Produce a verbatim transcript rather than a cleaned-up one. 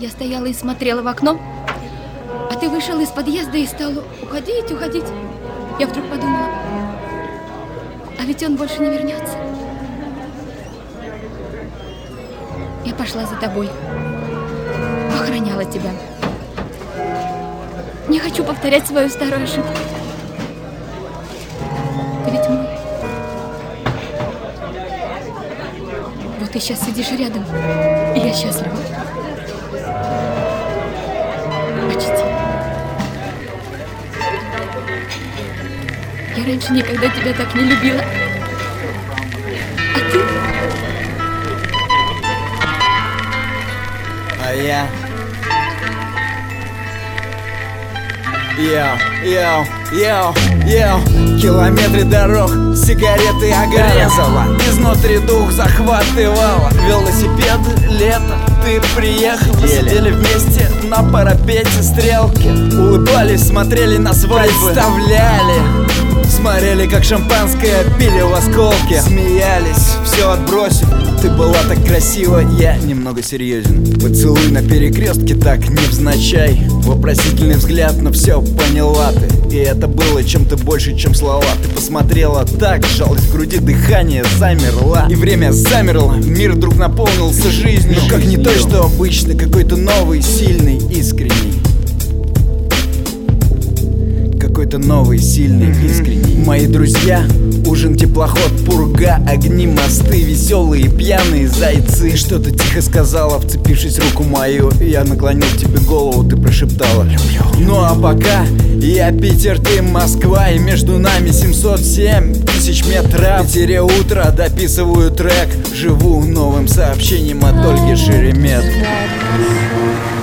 Я стояла и смотрела в окно, а ты вышел из подъезда и стал уходить, уходить. Я вдруг подумала, а ведь он больше не вернется. Я пошла за тобой, охраняла тебя. Не хочу повторять свою старую ошибку. Ты ведь мой. Вот ты сейчас сидишь рядом, и я счастлива. Почти. Я раньше никогда тебя так не любила. А ты? А я... Йоу, йоу, йоу, йоу. Километры дорог, сигареты огрезала, изнутри дух захватывала. Велосипед, лето, ты приехал. Сидели вместе на парапете стрелки, улыбались, смотрели на свадьбы, представляли, смотрели, как шампанское пили в осколке, смеялись, все отбросив. Ты была так красива, я немного серьезен. Поцелуй на перекрестке, так невзначай. Вопросительный взгляд, но все поняла ты. И это было чем-то больше, чем слова. Ты посмотрела так, сжалась в груди, дыхание замерло. И время замерло, мир вдруг наполнился жизнью. Но как не то, что обычно, какой-то новый, сильный, искренний. Какой-то новый, сильный, искренний. Мои друзья, ужин, теплоход, пурга, огни, мосты, веселые, пьяные зайцы. Что-то тихо сказала, вцепившись в руку мою. Я наклонил тебе голову, ты прошептала: люблю. Ну а пока я Питер, ты Москва, и между нами семьсот семь тысяч метров. В Питере утро, дописываю трек, живу новым сообщением от Ольги Шеремет.